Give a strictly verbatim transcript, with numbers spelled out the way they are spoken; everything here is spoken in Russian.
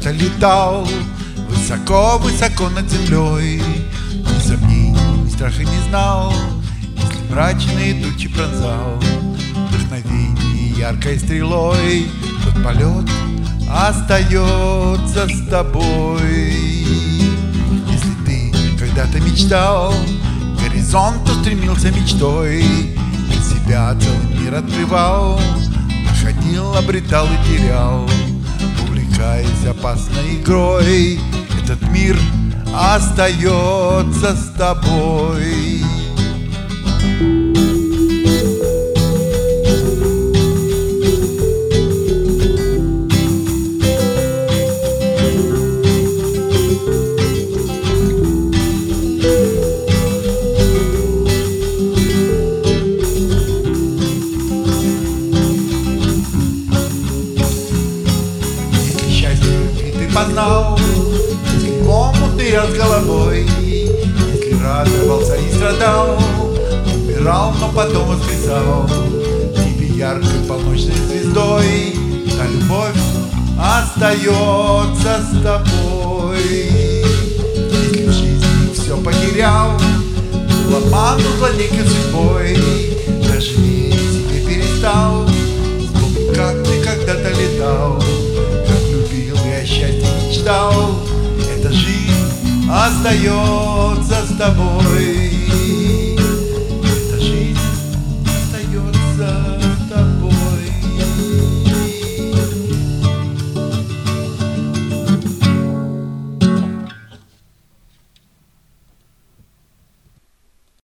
когда-то летал высоко-высоко над землей, ни сомнений, ни страха не знал, если мрачные тучи пронзал вдохновение яркой стрелой, тот полет остается с тобой. Если ты когда-то мечтал, к горизонту стремился мечтой, для себя целый мир открывал, находил, обретал и терял, увлекаясь опасной игрой, этот мир остается с тобой. Познал, если омут нырял с головой, если радовался и страдал, умирал, но потом воскресал в небе яркой полночной звездой, та любовь остается с тобой. Если в жизни все потерял, был обманут злодейкой судьбой, даже верить себе перестал, вспомни, как ты когда-то летал, счастье мечтал, эта жизнь остается с тобой.